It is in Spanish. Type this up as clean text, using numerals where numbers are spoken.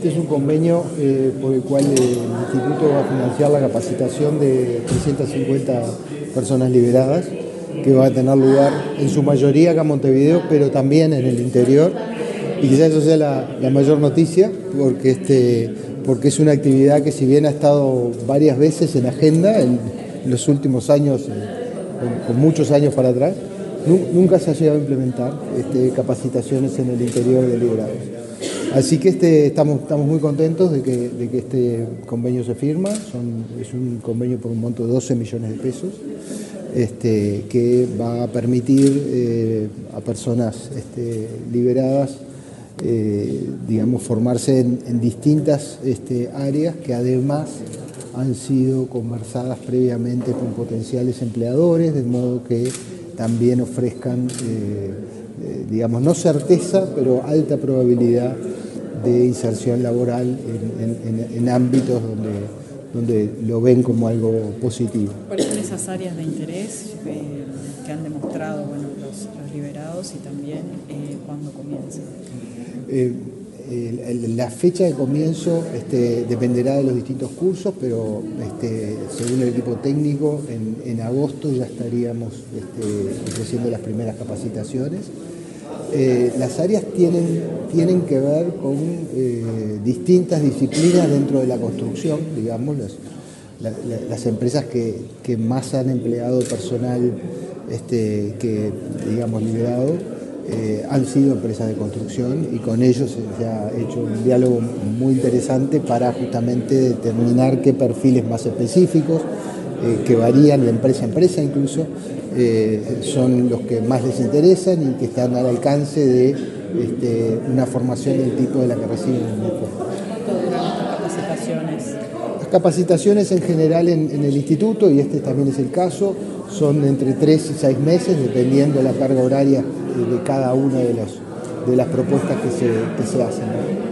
Este es un convenio por el cual el Instituto va a financiar la capacitación de 350 personas liberadas, que va a tener lugar en su mayoría acá en Montevideo, pero también en el interior. Y quizás eso sea la mayor noticia, porque es una actividad que, si bien ha estado varias veces en agenda en los últimos años, con muchos años para atrás, nunca se ha llegado a implementar capacitaciones en el interior de liberados. Así que estamos muy contentos de que este convenio se firma. Es un convenio por un monto de 12 millones de pesos, que va a permitir a personas liberadas, digamos, formarse en distintas áreas que además han sido conversadas previamente con potenciales empleadores, de modo que también ofrezcan, digamos, no certeza, pero alta probabilidad de inserción laboral en ámbitos donde lo ven como algo positivo. ¿Cuáles son esas áreas de interés que han demostrado los liberados, y también cuándo comienza? La fecha de comienzo dependerá de los distintos cursos, pero según el equipo técnico, en agosto ya estaríamos ofreciendo las primeras capacitaciones. Las áreas tienen que ver con distintas disciplinas dentro de la construcción, digamos. Las empresas que más han empleado personal digamos, liberado, han sido empresas de construcción, y con ellos se ha hecho un diálogo muy interesante para justamente determinar qué perfiles más específicos, que varían de empresa a empresa incluso, son los que más les interesan y que están al alcance de una formación del tipo de la que reciben en el puesto. ¿Cuánto duran estas capacitaciones? Las capacitaciones en general en el instituto, y también es el caso, son entre 3 y 6 meses, dependiendo de la carga horaria de cada una de las propuestas que se hacen, ¿no?